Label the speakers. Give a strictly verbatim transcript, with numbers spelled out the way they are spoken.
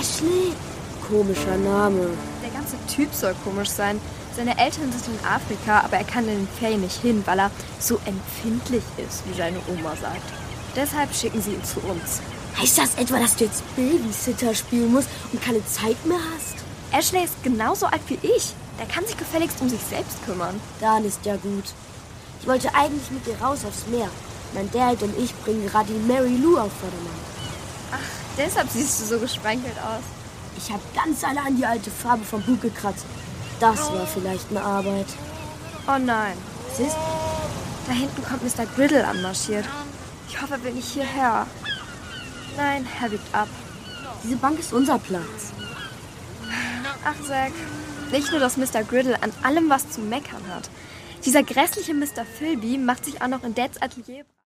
Speaker 1: Ashley? Komischer Name.
Speaker 2: Der ganze Typ soll komisch sein. Seine Eltern sind in Afrika, aber er kann in den Ferien nicht hin, weil er so empfindlich ist, wie seine Oma sagt. Deshalb schicken sie ihn zu uns.
Speaker 1: Heißt das etwa, dass du jetzt Babysitter spielen musst und keine Zeit mehr hast?
Speaker 2: Ashley ist genauso alt wie ich. Der kann sich gefälligst um sich selbst kümmern.
Speaker 1: Dann ist ja gut. Ich wollte eigentlich mit dir raus aufs Meer. Mein Dad und ich bringen gerade die Mary Lou auf Vordermann.
Speaker 2: Ach, deshalb siehst du so gesprenkelt aus.
Speaker 1: Ich habe ganz allein die alte Farbe vom Bug gekratzt. Das war vielleicht eine Arbeit.
Speaker 2: Oh nein.
Speaker 1: Was ist?
Speaker 2: Da hinten kommt Mister Griddle anmarschiert. Ich hoffe, er will nicht hierher. Nein, er biegt ab.
Speaker 1: Diese Bank ist unser Platz.
Speaker 2: Ach, Zack. Nicht nur, dass Mister Griddle an allem was zu meckern hat. Dieser grässliche Mister Philby macht sich auch noch in Dads Atelier